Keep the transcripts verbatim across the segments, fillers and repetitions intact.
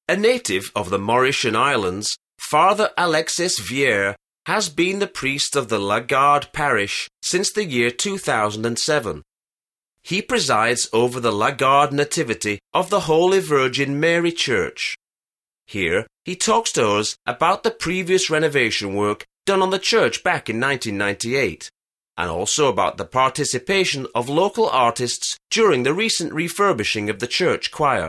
A native of the Mauritian Islands, Father Alexis Vier has been the priest of the Lagarde parish since the year two thousand seven. He presides over the Lagarde Nativity of the Holy Virgin Mary Church. Here, he talks to us about the previous renovation work done on the church back in nineteen ninety-eight, and also about the participation of local artists during the recent refurbishing of the church choir.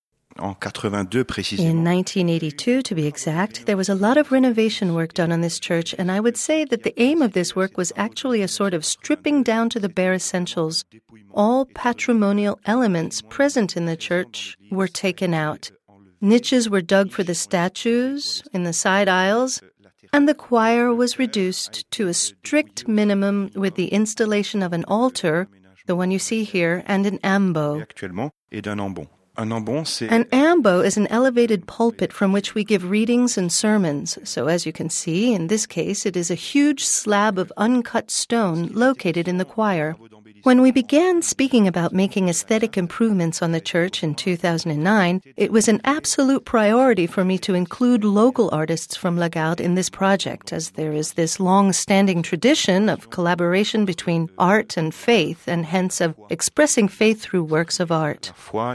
In nineteen eighty-two, to be exact, there was a lot of renovation work done on this church, and I would say that the aim of this work was actually a sort of stripping down to the bare essentials. All patrimonial elements present in the church were taken out. Niches were dug for the statues in the side aisles, and the choir was reduced to a strict minimum with the installation of an altar, the one you see here, and an ambo. An ambo is an elevated pulpit from which we give readings and sermons. So as you can see, in this case, it is a huge slab of uncut stone located in the choir. When we began speaking about making aesthetic improvements on the church in two thousand nine, it was an absolute priority for me to include local artists from Lagarde in this project, as there is this long-standing tradition of collaboration between art and faith, and hence of expressing faith through works of art.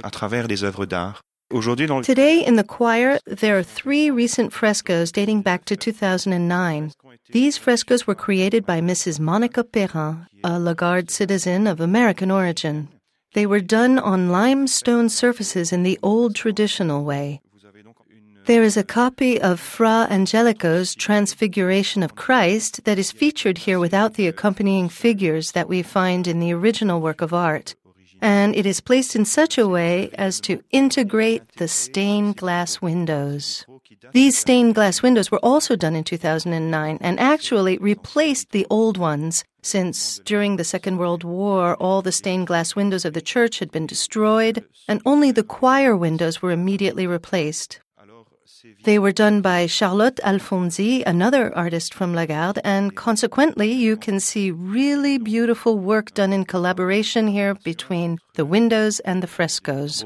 Today in the choir, there are three recent frescoes dating back to two thousand nine. These frescoes were created by Missus Monica Perrin, a Lagarde citizen of American origin. They were done on limestone surfaces in the old traditional way. There is a copy of Fra Angelico's Transfiguration of Christ that is featured here without the accompanying figures that we find in the original work of art. And it is placed in such a way as to integrate the stained glass windows. These stained glass windows were also done in two thousand nine and actually replaced the old ones, since during the Second World War all the stained glass windows of the church had been destroyed and only the choir windows were immediately replaced. They were done by Charlotte Alfonsi, another artist from Lagarde, and consequently you can see really beautiful work done in collaboration here between the windows and the frescoes.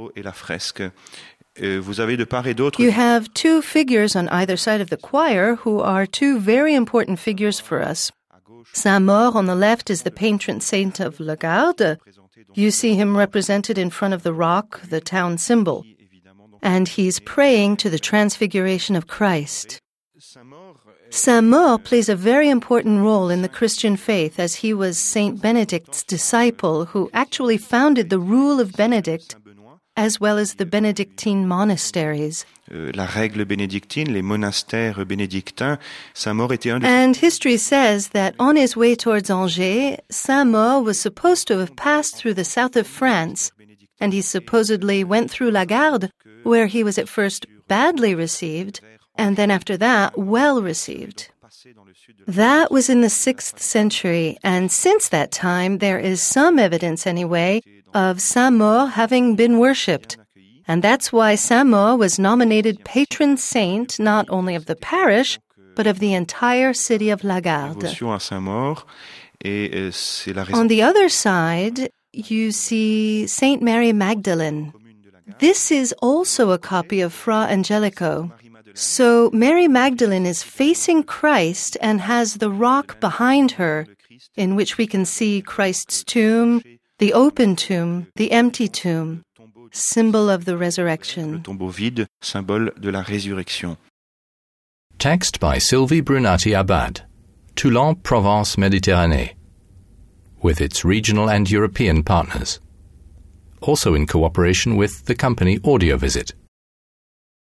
You have two figures on either side of the choir who are two very important figures for us. Saint-Maur on the left is the patron saint of Lagarde. You see him represented in front of the rock, the town symbol. And he's praying to the Transfiguration of Christ. Saint-Maur plays a very important role in the Christian faith, as he was Saint Benedict's disciple who actually founded the Rule of Benedict as well as the Benedictine monasteries. La règle bénédictine, les monastères bénédictins, Saint-Maur était un de... And history says that on his way towards Angers, Saint-Maur was supposed to have passed through the south of France, and he supposedly went through Lagarde, where he was at first badly received, and then after that, well received. That was in the sixth century, and since that time, there is some evidence anyway of Saint-Maur having been worshipped. And that's why Saint-Maur was nominated patron saint not only of the parish, but of the entire city of Lagarde. On the other side, you see Saint Mary Magdalene. This is also a copy of Fra Angelico. So Mary Magdalene is facing Christ and has the rock behind her, in which we can see Christ's tomb, the open tomb, the empty tomb, symbol of the resurrection. Le tombeau vide, symbole de la résurrection. Text by Sylvie Brunati Abad, Toulon, Provence, Méditerranée, with its regional and European partners. Also in cooperation with the company Audio Visit.